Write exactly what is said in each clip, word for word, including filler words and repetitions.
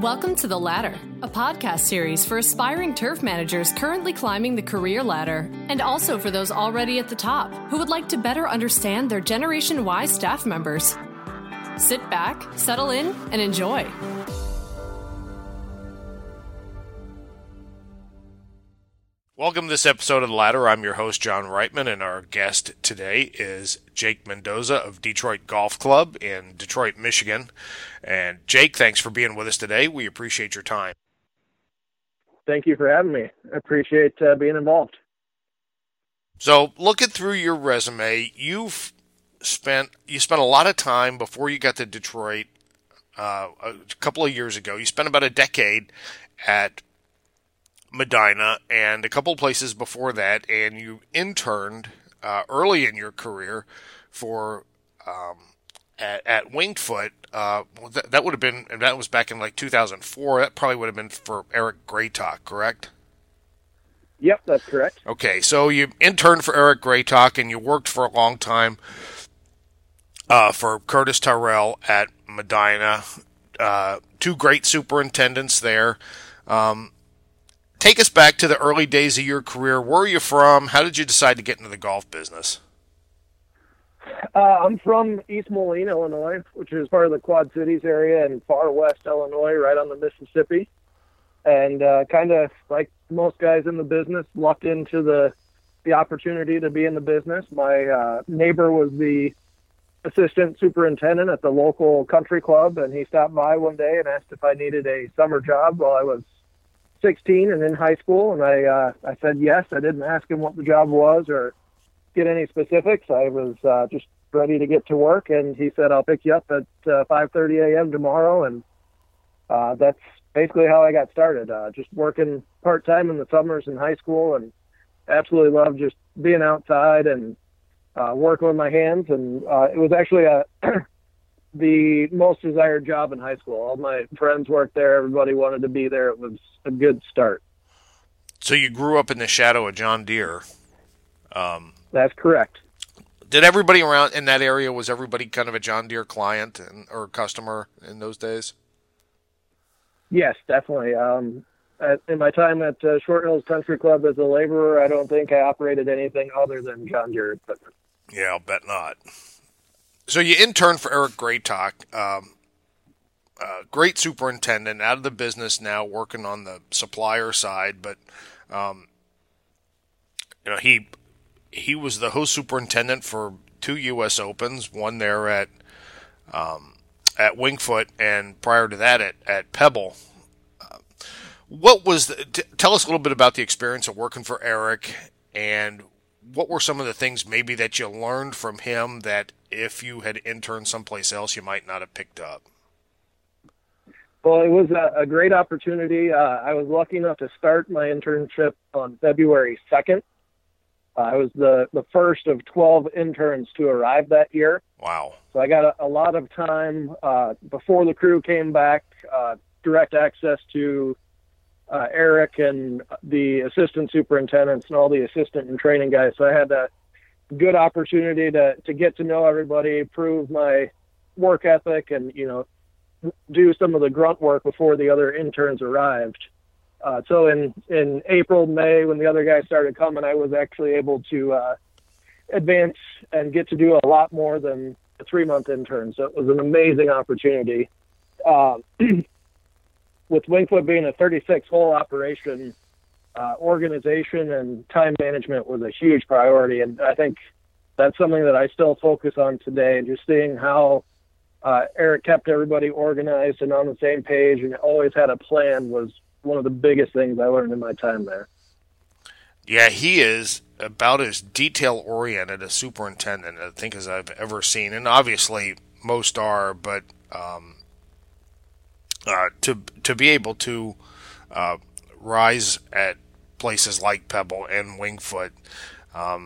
Welcome to The Ladder, a podcast series for aspiring turf managers currently climbing the career ladder, and also for those already at the top who would like to better understand their Generation Y staff members. Sit back, settle in, and enjoy. Welcome to this episode of The Ladder. I'm your host, John Reitman, and our guest today is Jake Mendoza of Detroit Golf Club in Detroit, Michigan. And Jake, thanks for being with us today. We appreciate your time. Thank you for having me. I appreciate uh, being involved. So, looking through your resume, you've spent you spent a lot of time before you got to Detroit uh, a couple of years ago. You spent about a decade at Medina and a couple places before that, and you interned uh, early in your career for um, at, at Winged Foot. Uh, that, that would have been, and that was back in like two thousand four. That probably would have been for Eric Graytalk, correct? Yep, that's correct. Okay, so you interned for Eric Graytalk, and you worked for a long time uh, for Curtis Tyrrell at Medina. Uh, two great superintendents there. Um, Take us back to the early days of your career. Where are you from? How did you decide to get into the golf business? Uh, I'm from East Moline, Illinois, which is part of the Quad Cities area in far west Illinois, right on the Mississippi. And uh, kind of like most guys in the business, lucked into the the opportunity to be in the business. My uh, neighbor was the assistant superintendent at the local country club, and he stopped by one day and asked if I needed a summer job while I was sixteen and in high school, and I uh, I said yes. I didn't ask him what the job was or get any specifics. I was uh, just ready to get to work, and he said, I'll pick you up at uh, five thirty a.m. tomorrow, and uh, that's basically how I got started, uh, just working part-time in the summers in high school, and absolutely loved just being outside and uh, working with my hands, and uh, it was actually a the most desired job in high school. All my friends worked there. Everybody wanted to be there. It was a good start. So you grew up in the shadow of John Deere. Um, That's correct. Did everybody around in that area, was everybody kind of a John Deere client and, or customer in those days? Yes, definitely. Um, at, in my time at uh, Short Hills Country Club as a laborer, I don't think I operated anything other than John Deere equipment. Yeah, I'll bet not. So you interned for Eric Graytalk, um, uh, great superintendent, out of the business now, working on the supplier side. But um, you know, he he was the host superintendent for two U S Opens, one there at um, at Winged Foot, and prior to that at at Pebble. Uh, what was the, t- tell us a little bit about the experience of working for Eric, and what were some of the things maybe that you learned from him that if you had interned someplace else, you might not have picked up? Well, it was a, a great opportunity. Uh, I was lucky enough to start my internship on February second. Uh, I was the, the first of twelve interns to arrive that year. Wow. So I got a, a lot of time uh, before the crew came back, uh, direct access to uh, Eric and the assistant superintendents and all the assistant and training guys. So I had a good opportunity to, to get to know everybody, prove my work ethic, and, you know, do some of the grunt work before the other interns arrived. Uh, so in, in April, May, when the other guys started coming, I was actually able to uh, advance and get to do a lot more than a three-month intern. So it was an amazing opportunity. Uh, with Winged Foot being a thirty-six hole operation, uh, organization and time management was a huge priority. And I think that's something that I still focus on today, just seeing how uh, Eric kept everybody organized and on the same page and always had a plan was one of the biggest things I learned in my time there. Yeah, he is about as detail-oriented a superintendent, I think, as I've ever seen. And obviously, most are, but um, uh, to to be able to uh, rise at places like Pebble and Winged Foot, um,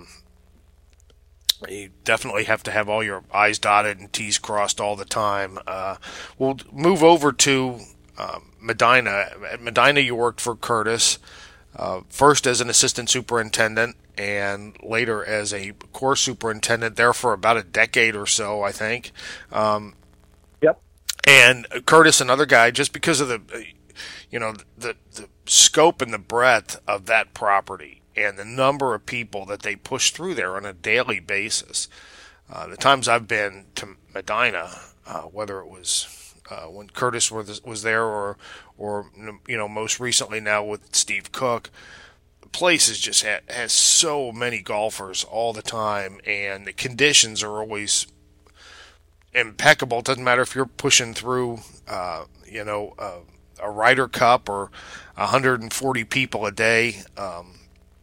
you definitely have to have all your I's dotted and T's crossed all the time. Uh, we'll move over to um, Medina. At Medina, you worked for Curtis. Uh, first as an assistant superintendent and later as a course superintendent there for about a decade or so, I think. Um, yep. And Curtis, another guy, just because of the, you know, the the scope and the breadth of that property and the number of people that they push through there on a daily basis. Uh, the times I've been to Medina, uh, whether it was uh, when Curtis was was there or or you know most recently now with Steve Cook, the place is just ha- has so many golfers all the time, and the conditions are always impeccable. It doesn't matter if you're pushing through, uh, you know, uh, a Ryder Cup or one hundred forty people a day um,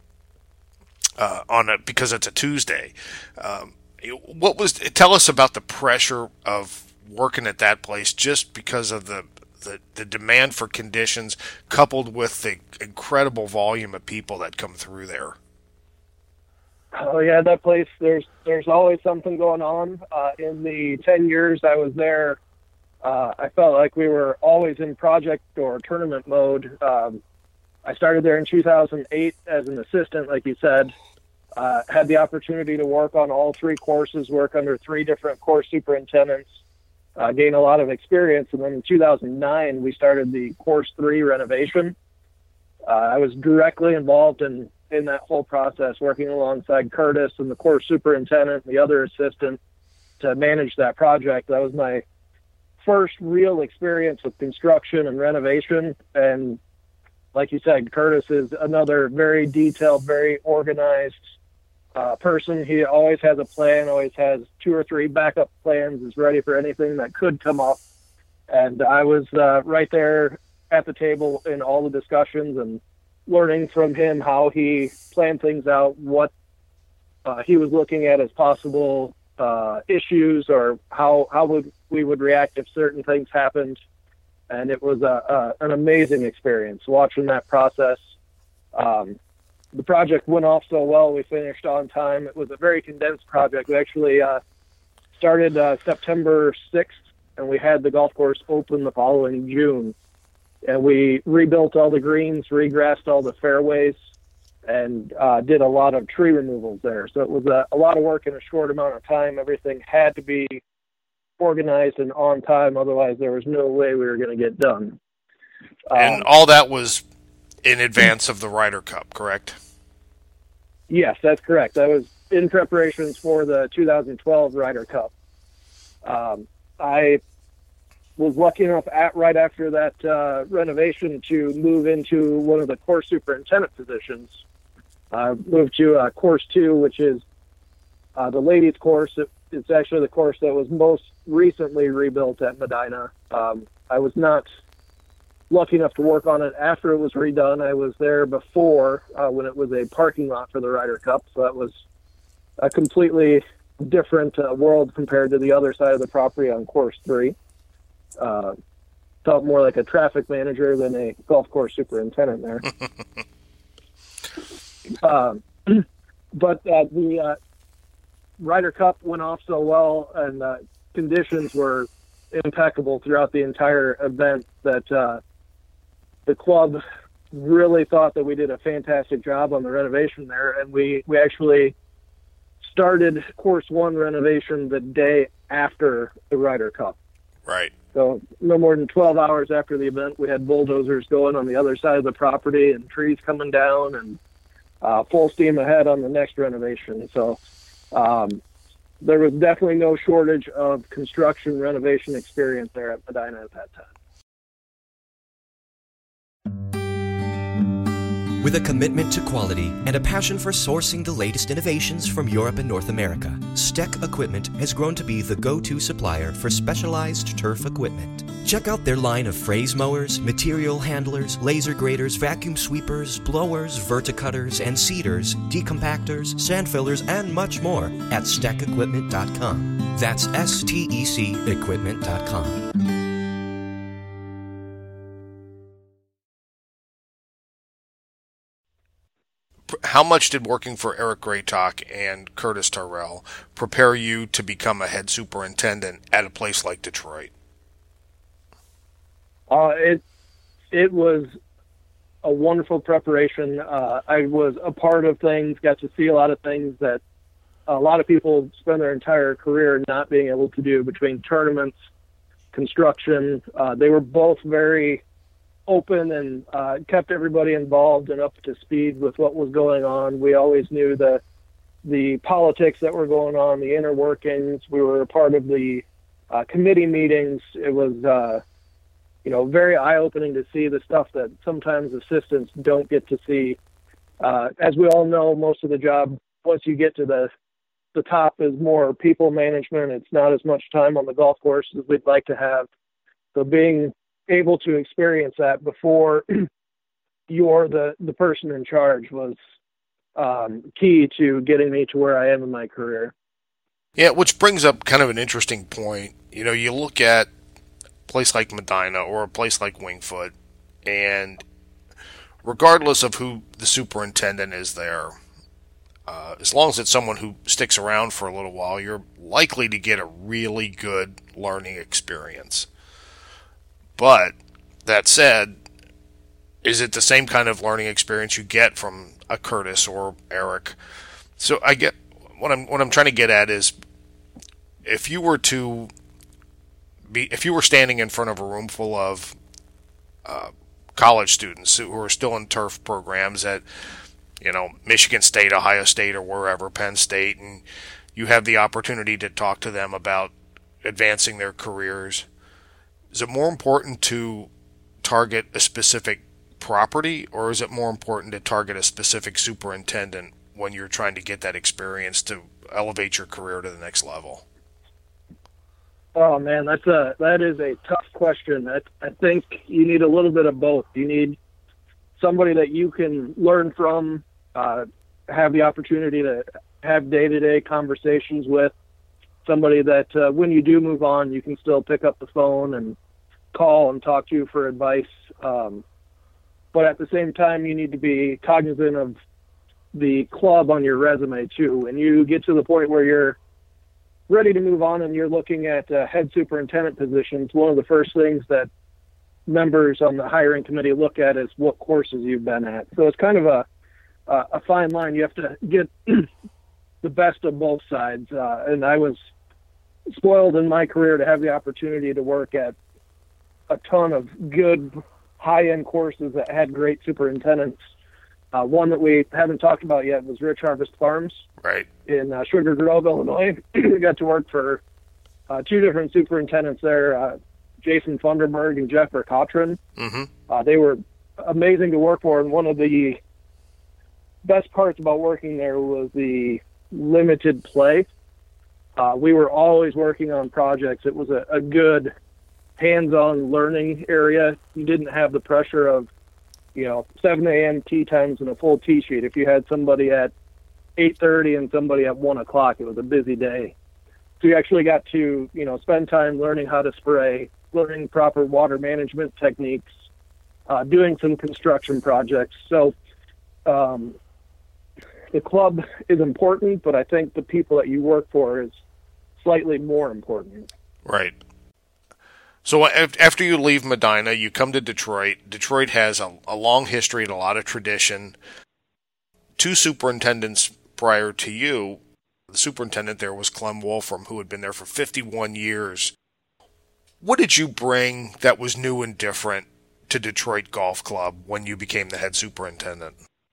uh, on a because it's a Tuesday. Um, what was tell us about the pressure of working at that place, just because of the, the the demand for conditions, coupled with the incredible volume of people that come through there. Oh yeah, that place. There's there's always something going on. Uh, in the ten years I was there, uh, I felt like we were always in project or tournament mode. Um, I started there in two thousand eight as an assistant, like you said. Uh, had the opportunity to work on all three courses, work under three different course superintendents, uh, gain a lot of experience. And then in two thousand nine, we started the course three renovation. Uh, I was directly involved in in that whole process, working alongside Curtis and the course superintendent and the other assistant to manage that project. That was my first real experience with construction and renovation. And like you said, Curtis is another very detailed, very organized uh, person. He always has a plan, always has two or three backup plans, is ready for anything that could come up. And I was uh, right there at the table in all the discussions and learning from him how he planned things out, what uh, he was looking at as possible uh, issues, or how how would we would react if certain things happened. And it was a, a, an amazing experience watching that process. Um, the project went off so well, we finished on time. It was a very condensed project. We actually uh, started uh, September sixth, and we had the golf course open the following June. And we rebuilt all the greens, regrassed all the fairways, and uh, did a lot of tree removals there. So it was a, a lot of work in a short amount of time. Everything had to be organized and on time, otherwise there was no way we were going to get done. And um, all that was in advance of the Ryder Cup, correct? Yes, that's correct. That was in preparations for the two thousand twelve Ryder Cup. Um, I was lucky enough at right after that uh, renovation to move into one of the course superintendent positions. I uh, moved to uh, course two, which is uh, the ladies course. It, it's actually the course that was most recently rebuilt at Medina. Um, I was not lucky enough to work on it after it was redone. I was there before uh, when it was a parking lot for the Ryder Cup. So that was a completely different uh, world compared to the other side of the property on course three. Uh, felt more like a traffic manager than a golf course superintendent there. um, but uh, the uh, Ryder Cup went off so well, and uh, conditions were impeccable throughout the entire event that uh, the club really thought that we did a fantastic job on the renovation there. And we, we actually started course one renovation the day after the Ryder Cup. Right. So no more than twelve hours after the event, we had bulldozers going on the other side of the property and trees coming down, and uh, full steam ahead on the next renovation. So um, there was definitely no shortage of construction renovation experience there at Medina at that time. With a commitment to quality and a passion for sourcing the latest innovations from Europe and North America, Steck Equipment has grown to be the go-to supplier for specialized turf equipment. Check out their line of phrase mowers, material handlers, laser graders, vacuum sweepers, blowers, verticutters, and seeders, decompactors, sand fillers, and much more at steck equipment dot com. That's S T E C equipment dot com. How much did working for Eric Greatock and Curtis Terrell prepare you to become a head superintendent at a place like Detroit? Uh, it it was a wonderful preparation. Uh, I was a part of things, got to see a lot of things that a lot of people spend their entire career not being able to do, between tournaments, construction. Uh, they were both very open and uh, kept everybody involved and up to speed with what was going on. We always knew the the politics that were going on, the inner workings. We were a part of the uh, committee meetings. It was, uh, you know, very eye-opening to see the stuff that sometimes assistants don't get to see. Uh, as we all know, most of the job, once you get to the the top, is more people management. It's not as much time on the golf course as we'd like to have. So being able to experience that before you're the, the person in charge was um, key to getting me to where I am in my career. Yeah, which brings up kind of an interesting point. You know, you look at a place like Medina or a place like Wingfoot, and regardless of who the superintendent is there, uh, as long as it's someone who sticks around for a little while, you're likely to get a really good learning experience. But that said, is it the same kind of learning experience you get from a Curtis or Eric? So I get what I'm what I'm trying to get at is, if you were to be if you were standing in front of a room full of uh, college students who are still in turf programs at, you know, Michigan State, Ohio State, or wherever, Penn State, and you have the opportunity to talk to them about advancing their careers, is it more important to target a specific property, or is it more important to target a specific superintendent when you're trying to get that experience to elevate your career to the next level? Oh man, that's a that is a tough question. I, I think you need a little bit of both. You need somebody that you can learn from, uh, have the opportunity to have day-to-day conversations with, somebody that uh, when you do move on, you can still pick up the phone and call and talk to you for advice. Um, but at the same time, you need to be cognizant of the club on your resume too. When you get to the point where you're ready to move on and you're looking at uh, head superintendent positions, one of the first things that members on the hiring committee look at is what courses you've been at. So it's kind of a uh, a fine line. You have to get the best of both sides. Uh, and I was spoiled in my career to have the opportunity to work at a ton of good high-end courses that had great superintendents. Uh, one that we haven't talked about yet was Rich Harvest Farms, right, in uh, Sugar Grove, Illinois. We got to work for uh, two different superintendents there, uh, Jason Funderburg and Jeff Verkotrin. Mm-hmm. Uh, they were amazing to work for, and one of the best parts about working there was the limited play. Uh, we were always working on projects. It was a, a good hands-on learning area. You didn't have the pressure of, you know, seven a.m. tee times and a full tee sheet. If you had somebody at eight thirty and somebody at one o'clock, it was a busy day. So you actually got to, you know, spend time learning how to spray, learning proper water management techniques, uh, doing some construction projects. So um, the club is important, but I think the people that you work for is slightly more important. Right. So after you leave Medina, you come to Detroit. Detroit has a, a long history and a lot of tradition. Two superintendents prior to you, the superintendent there was Clem Wolfram, who had been there for fifty-one years. What did you bring that was new and different to Detroit Golf Club when you became the head superintendent?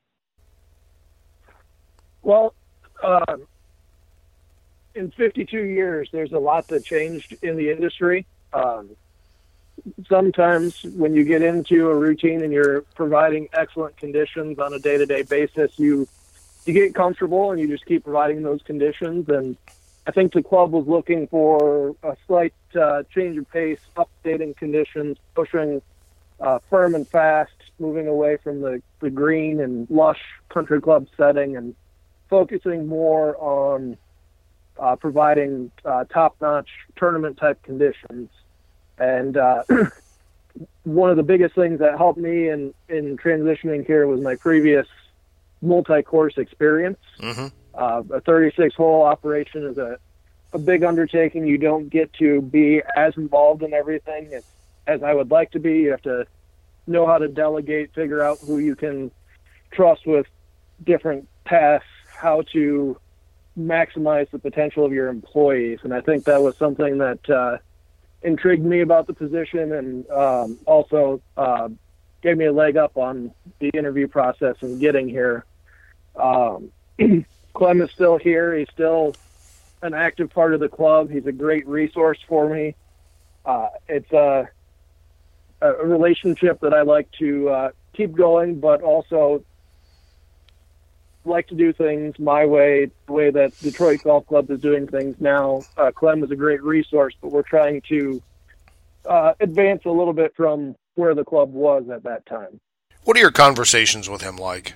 Well, uh, in fifty-two years, there's a lot that changed in the industry. Um, sometimes when you get into a routine and you're providing excellent conditions on a day-to-day basis, you you get comfortable and you just keep providing those conditions. And I think the club was looking for a slight uh, change of pace, updating conditions, pushing uh, firm and fast, moving away from the, the green and lush country club setting and focusing more on uh, providing uh, top-notch tournament-type conditions. And uh, one of the biggest things that helped me in, in transitioning here was my previous multi-course experience. Mm-hmm. Uh, a thirty-six hole operation is a, a big undertaking. You don't get to be as involved in everything as, as I would like to be. You have to know how to delegate, figure out who you can trust with different tasks, how to maximize the potential of your employees. And I think that was something that uh, intrigued me about the position, and um, also uh, gave me a leg up on the interview process and getting here. Um, Clem is still here. He's still an active part of the club. He's a great resource for me. Uh, it's a, a relationship that I like to uh, keep going, but also like to do things my way, the way that Detroit Golf Club is doing things now. Uh, Clem is a great resource, but we're trying to uh, advance a little bit from where the club was at that time. What are your conversations with him like?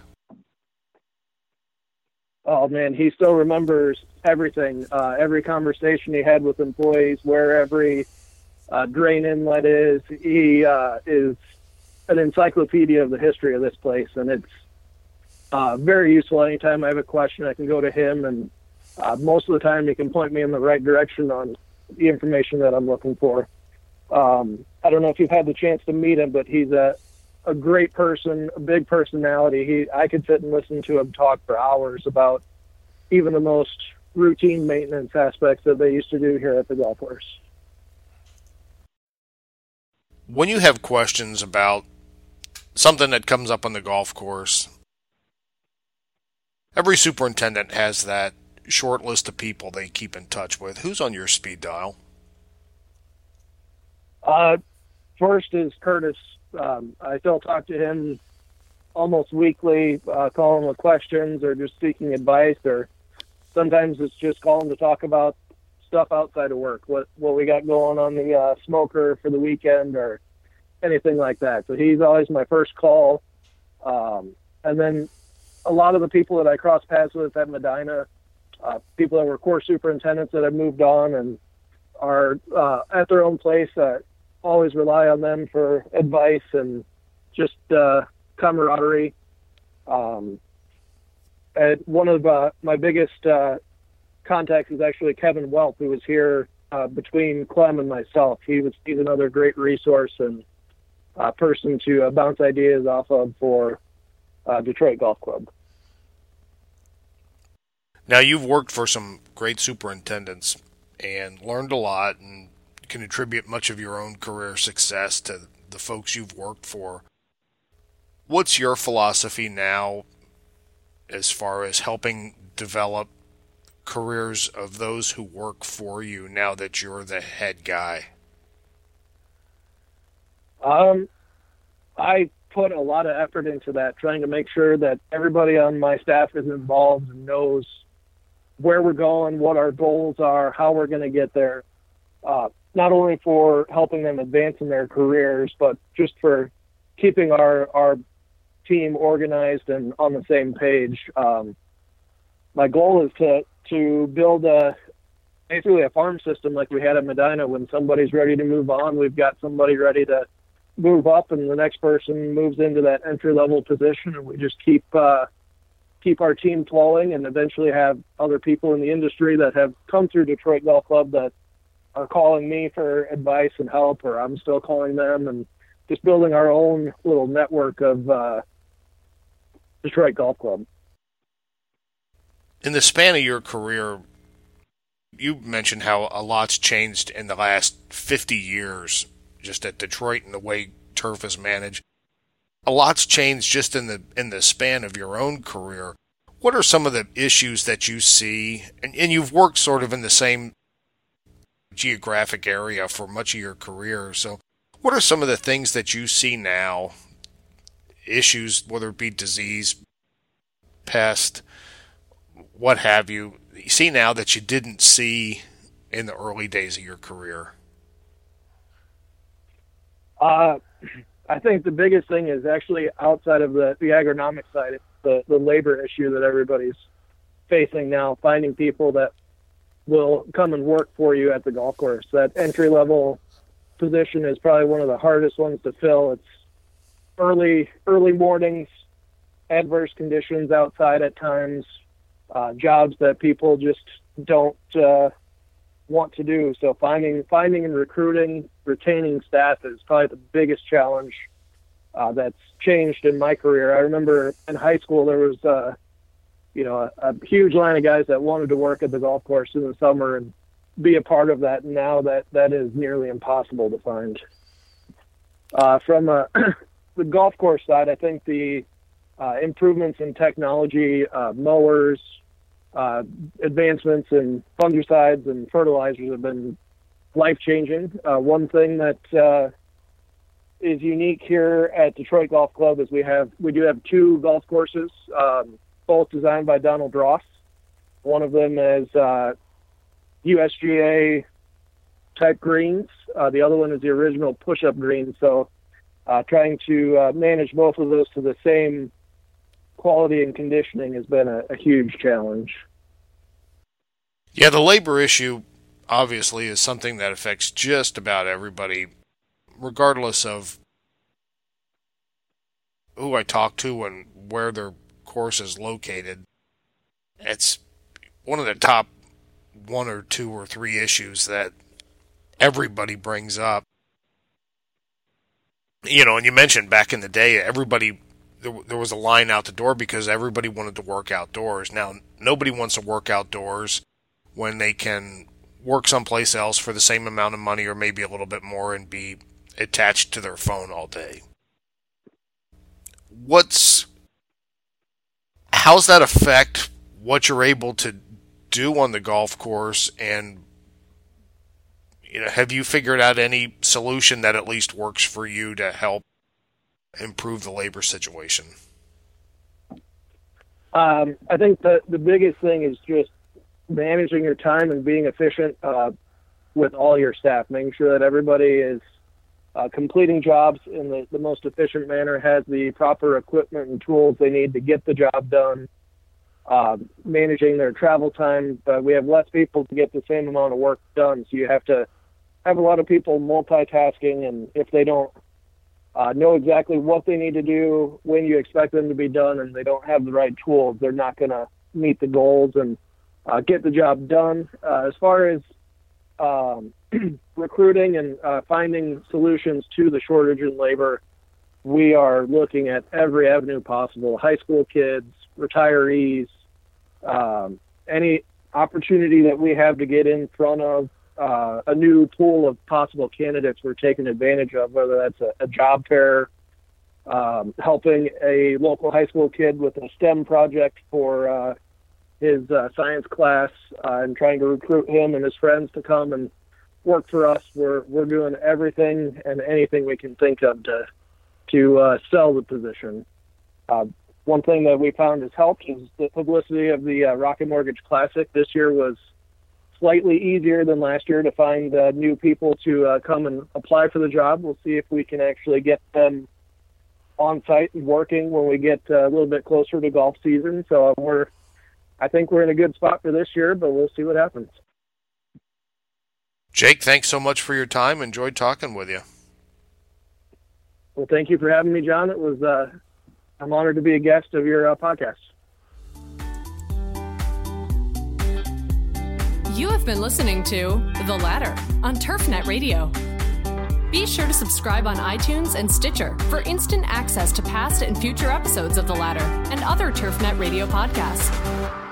Oh, man, he still remembers everything, uh, every conversation he had with employees, where every uh, drain inlet is. He uh, is an encyclopedia of the history of this place, and it's Uh, very useful. Anytime I have a question, I can go to him, and uh, most of the time he can point me in the right direction on the information that I'm looking for. Um, I don't know if you've had the chance to meet him, but he's a, a great person, a big personality. He, I could sit and listen to him talk for hours about even the most routine maintenance aspects that they used to do here at the golf course. When you have questions about something that comes up on the golf course, every superintendent has that short list of people they keep in touch with. Who's on your speed dial? Uh, first is Curtis. Um, I still talk to him almost weekly, uh, calling with questions or just seeking advice, or sometimes it's just calling to talk about stuff outside of work, what what we got going on the uh, smoker for the weekend or anything like that. So he's always my first call. Um, and then a lot of the people that I cross paths with at Medina, uh, people that were course superintendents that have moved on and are uh, at their own place, uh, always rely on them for advice and just uh, camaraderie. Um, and one of uh, my biggest uh, contacts is actually Kevin Welp, who was here uh, between Clem and myself. He was he's another great resource and uh, person to uh, bounce ideas off of for uh, Detroit Golf Club. Now, you've worked for some great superintendents and learned a lot and can attribute much of your own career success to the folks you've worked for. What's your philosophy now as far as helping develop careers of those who work for you now that you're the head guy? Um, I put a lot of effort into that, trying to make sure that everybody on my staff is involved and knows where we're going, what our goals are, how we're going to get there, uh, not only for helping them advance in their careers, but just for keeping our, our team organized and on the same page. Um, my goal is to, to build a, basically a farm system like we had at Medina. When somebody's ready to move on, we've got somebody ready to move up, and the next person moves into that entry-level position, and we just keep uh, keep our team flowing, and eventually have other people in the industry that have come through Detroit Golf Club that are calling me for advice and help, or I'm still calling them, and just building our own little network of uh, Detroit Golf Club. In the span of your career, you mentioned how a lot's changed in the last fifty years, just at Detroit and the way turf is managed. A lot's changed just in the in the span of your own career. What are some of the issues that you see? And, and you've worked sort of in the same geographic area for much of your career. So what are some of the things that you see now, issues, whether it be disease, pest, what have you, you see now that you didn't see in the early days of your career? Uh, I think the biggest thing is actually outside of the, the agronomic side. It's the, the labor issue that everybody's facing now, finding people that will come and work for you at the golf course. That entry-level position is probably one of the hardest ones to fill. It's early early mornings, adverse conditions outside at times, uh, jobs that people just don't uh, want to do. So finding finding and recruiting, retaining staff is probably the biggest challenge uh, that's changed in my career. I remember in high school there was uh, you know a, a huge line of guys that wanted to work at the golf course in the summer, and be a part of that. Now that that is nearly impossible to find. Uh, from uh, the golf course side, I think the uh, improvements in technology, uh, mowers, uh, advancements in fungicides and fertilizers have been life-changing. Uh, one thing that uh, is unique here at Detroit Golf Club is we have we do have two golf courses, um, both designed by Donald Ross. One of them is uh, U S G A type greens. Uh, the other one is the original push-up green. So uh, trying to uh, manage both of those to the same quality and conditioning has been a, a huge challenge. Yeah, the labor issue obviously is something that affects just about everybody, regardless of who I talk to and where their course is located. It's one of the top one or two or three issues that everybody brings up. You know, and you mentioned back in the day, everybody, there, there was a line out the door because everybody wanted to work outdoors. Now, nobody wants to work outdoors when they can work someplace else for the same amount of money or maybe a little bit more and be attached to their phone all day. What's, how's that affect what you're able to do on the golf course? And, you know, have you figured out any solution that at least works for you to help improve the labor situation? Um, I think the, the biggest thing is just managing your time and being efficient uh, with all your staff, making sure that everybody is uh, completing jobs in the, the most efficient manner, has the proper equipment and tools they need to get the job done, uh, managing their travel time. Uh, we have less people to get the same amount of work done, so you have to have a lot of people multitasking, and if they don't uh, know exactly what they need to do, when you expect them to be done, and they don't have the right tools, they're not going to meet the goals and uh, get the job done. Uh, as far as um, recruiting and uh, finding solutions to the shortage in labor, we are looking at every avenue possible: high school kids, retirees, um, any opportunity that we have to get in front of uh, a new pool of possible candidates we're taking advantage of, whether that's a, a job fair, um, helping a local high school kid with a STEM project for uh, his uh, science class, uh, and trying to recruit him and his friends to come and work for us. We're we're doing everything and anything we can think of to to uh, sell the position. Uh, one thing that we found has helped is the publicity of the uh, Rocket Mortgage Classic. This year was slightly easier than last year to find uh, new people to uh, come and apply for the job. We'll see if we can actually get them on site and working when we get uh, a little bit closer to golf season. So we're, I think we're in a good spot for this year, but we'll see what happens. Jake, thanks so much for your time. Enjoyed talking with you. Well, thank you for having me, John. It was, uh, I'm honored to be a guest of your uh, podcast. You have been listening to The Ladder on TurfNet Radio. Be sure to subscribe on iTunes and Stitcher for instant access to past and future episodes of The Ladder and other TurfNet Radio podcasts.